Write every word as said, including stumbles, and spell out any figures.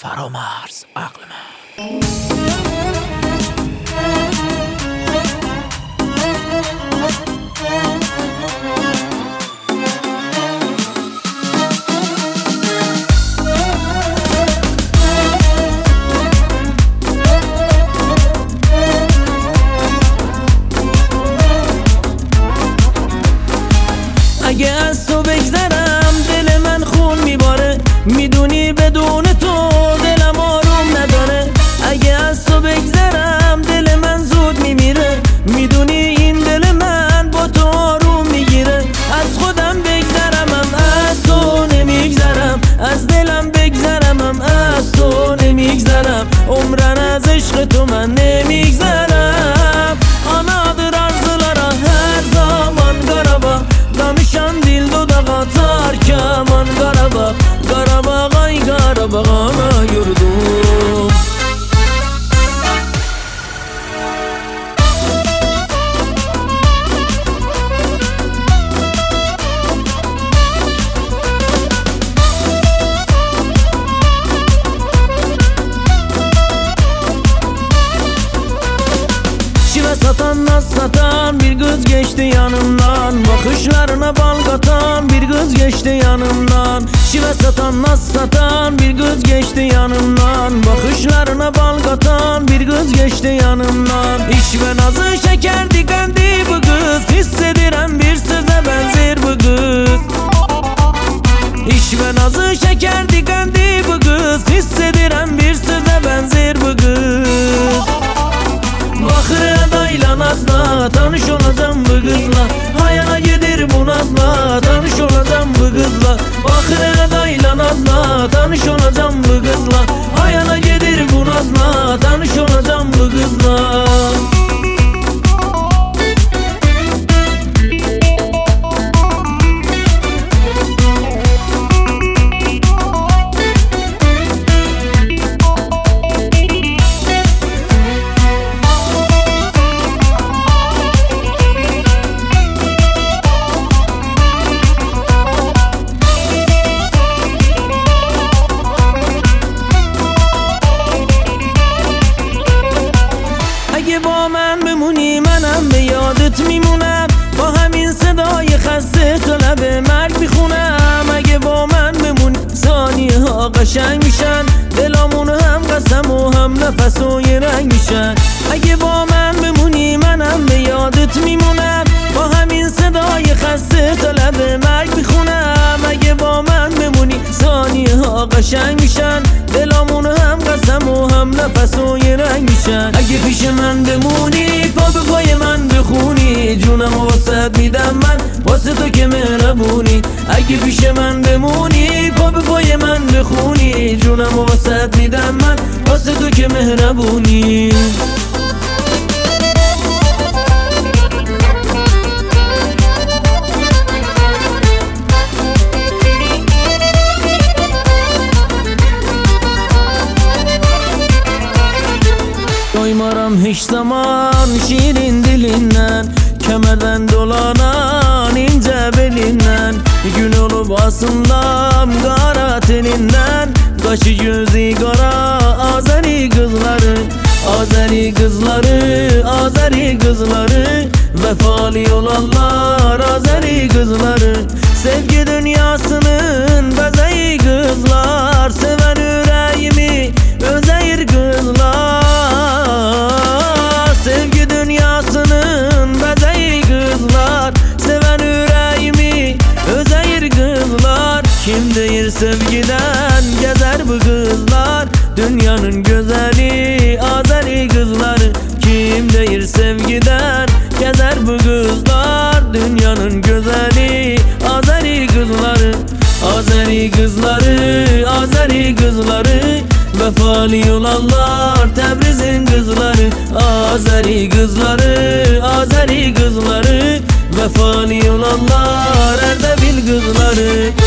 فرامرز عقل من. اگه از تو بگذرم دل من خون میباره، میدونی بدون تو دلم آروم نداره. اگه از تو بگذرم دل من زود میمیره، میدونی این دل من با تو آروم میگیره. از خودم بگذرمم از تو نمیگذرم، از دلم بگذرمم از تو نمیگذرم. عمرن از عشق تو من نمیگذرم. Anadır arzulara her zaman Qarabağ, danışan dil dodağa tarkaman Qarabağ. Qarabağ ay Qarabağ ana yurdum. Şive satan naz satan bir kız geçti yanımdan, bakışlarına bal katan bir kız geçti yanımdan. Şive satan naz satan bir kız geçti yanımdan, bakışlarına bal katan bir kız geçti yanımdan. İş ve nazı şeker dikendi bu kız, hissediren bir söze benzer bu kız. İş ve nazı şeker dikendi bu kız, hissediren bir söze benzer bu kız. Bakır adayla nazla tanış olacağım bu kızla, hayana gelir bu nazla tanış olacağım bu kızla. Bakır adayla nazla tanış olacağım bu kızla, hayana gelir bu nazla tanış olacağım bu kızla. اگه با من بمونی منم به یادت میمونم، با همین صدای خسته تو لب مرگ میخونم. اگه با من بمونی ثانیه ها قشنگ میشن، دلامون هم قسم و هم نفس و یه رنگ میشن. اگه با من بمونی منم به یادت میمونم، با همین صدای خسته تو لب مرگ میخونم. اگه با من بمونی ثانیه ها قشنگ میشن، دلامون هم قسم و هم نفس و یه رنگ میشن. اگه پیش من بمونی پا به پای من بخونی، جونم واسط میدم من واسه تو که مهربونی. اگه پیش من بمونی پا به پای من بخونی، جونم واسط میدم من واسه تو که مهربونی. Doymaram hiç zaman şirin dilinden, kemerden dolanan ince belinden. Gün olup asıllam kara teninden, kaşı gözü kara Azeri kızları. Azeri kızları, Azeri kızları, vefalı olanlar Azeri kızları. Sevgi dünyasının bezeyi kızlar, seven yüreğimi özeyir kızlar. Sevgi dünyasının bezeyi kızlar, seven yüreğimi özeyir kızlar. Kim deyir sevgiden gezer bu kızlar, dünyanın güzeli Azeri kızları. Kim deyir sevgiden gezer bu kızlar, dünyanın güzeli Azeri kızları. Azeri kızları, Azeri kızları, vefalı olanlar Tebriz'in kızları. Azeri kızları, Azeri kızları, vefalı olanlar Erdebil kızları.